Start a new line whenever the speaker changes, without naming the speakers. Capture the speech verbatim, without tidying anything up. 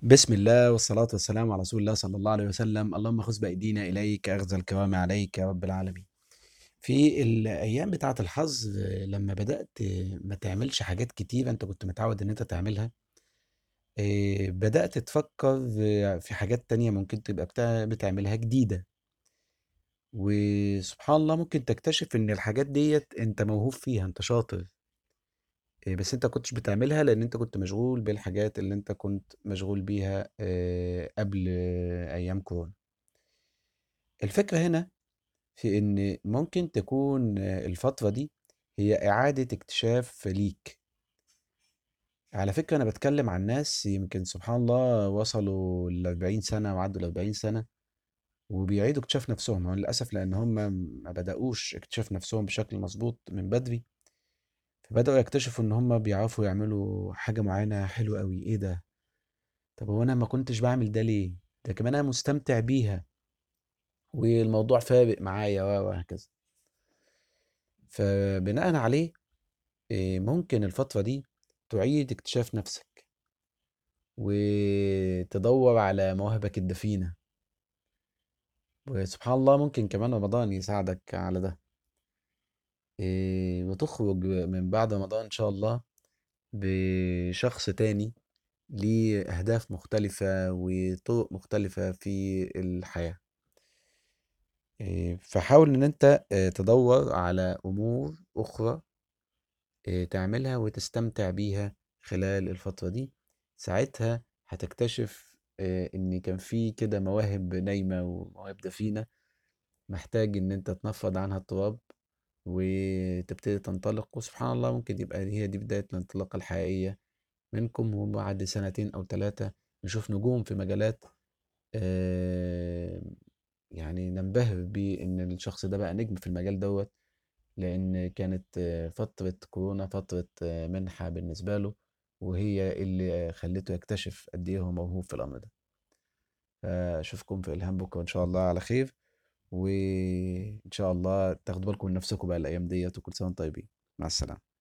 بسم الله والصلاة والسلام على رسول الله صلى الله عليه وسلم. اللهم خذ بأيدينا إليك أخذ الكرام عليك يا رب العالمين. في الأيام بتاعة الحظ، آه، لما بدأت آه، ما تعملش حاجات كتير أنت كنت متعود إن أنت تعملها. آه، بدأت تفكر آه، في حاجات تانية ممكن تبقى بتاع بتعملها جديدة. وسبحان الله ممكن تكتشف إن الحاجات ديت أنت موهوب فيها، أنت شاطر. آه، بس أنت كنتش بتعملها لأن أنت كنت مشغول بالحاجات اللي أنت كنت مشغول بيها آه، قبل آه، أيام كورونا. الفكرة هنا في إن ممكن تكون الفترة دي هي إعادة اكتشاف ليك. على فكرة أنا بتكلم عن ناس يمكن سبحان الله وصلوا لأربعين سنة وعدوا الأربعين سنة وبيعيدوا اكتشاف نفسهم، هو للأسف لأن هم ما بدأوش اكتشاف نفسهم بشكل مظبوط من بدري. فبدأوا يكتشفوا إن هم بيعرفوا يعملوا حاجة معينة حلوة قوي. إيه ده؟ طب هو أنا ما كنتش بعمل ده ليه؟ ده كمان أنا مستمتع بيها والموضوع فارق معايا و- وهكذا. فبناء عليه إيه، ممكن الفترة دي تعيد اكتشاف نفسك وتدور على مواهبك الدفينة. وسبحان الله ممكن كمان رمضان يساعدك على ده. إيه، وتخرج من بعد رمضان إن شاء الله بشخص تاني ليه أهداف مختلفة وطرق مختلفة في الحياة. إيه، فحاول إن أنت آه، تدور على أمور أخرى آه، تعملها وتستمتع بيها خلال الفترة دي. ساعتها هتكتشف آه، إن كان في كده مواهب نايمة ومواهب دفينة محتاج إن أنت تنفض عنها التراب وتبتدي تنطلق. وسبحان الله ممكن يبقى هي دي بداية الانطلاقة الحقيقية منكم، وبعد سنتين أو ثلاثة نشوف نجوم في مجالات آه، يعني ننبهر بإن الشخص ده بقى نجم في المجال دوت، لأن كانت آه، فترة كورونا فترة آه، منحة بالنسبة له، وهي اللي خلته يكتشف قد إيه هو موهوب في الأمر ده. فأشوفكم في إلهام بكرة إن شاء الله على خير، وإن شاء الله تاخدوا بالكم من نفسكم بقى الأيام ديت، وكل سنة وانتم طيبين. مع السلامة.